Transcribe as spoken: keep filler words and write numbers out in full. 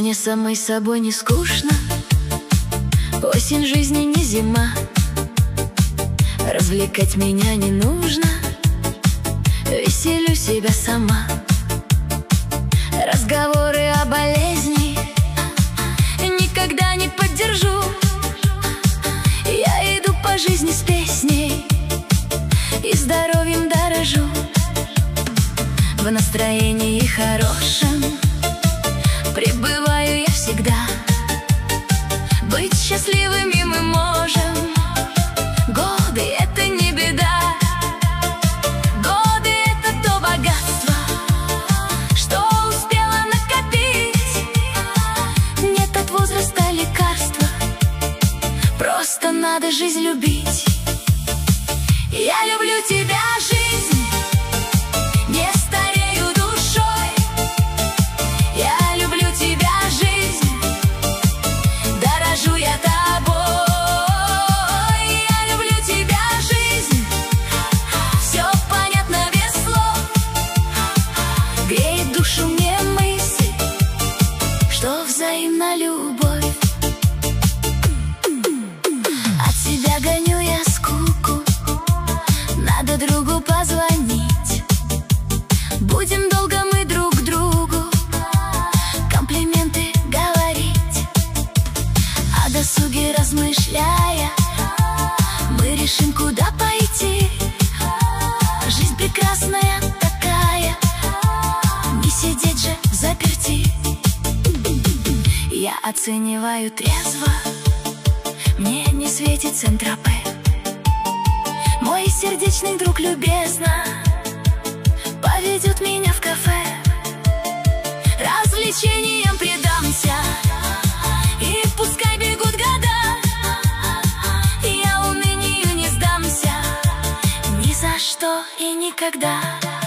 мне самой собой не скучно. Осень жизни не зима. Развлекать меня не нужно. Веселю себя сама. Разговоры о болезни никогда не поддержу. Я иду по жизни с песней и здоровьем дорожу. В настроении хорошем пребываю я всегда. Быть счастливыми мы можем. Годы — это не беда. Годы — это то богатство, что успела накопить. Нет от возраста лекарства, просто надо жизнь любить. Я люблю тебя, жизнь, не старею душой. Я люблю тебя, жизнь, дорожу я тобой. Я люблю тебя, жизнь, все понятно без слов. Греет душу мне мысль, что взаимна любовь. От себя гоню я скуку, надо другу позвонить. Будем долго мы друг другу комплименты говорить. О досуге размышляя, мы решим, куда пойти. Жизнь прекрасная такая, не сидеть же взаперти. Я оцениваю трезво, мне не светит Сент-Тропе. Мой сердечный друг любезно поведет меня в кафе. Развлечениям предамся, и пускай бегут года. Я унынию не сдамся ни за что и никогда.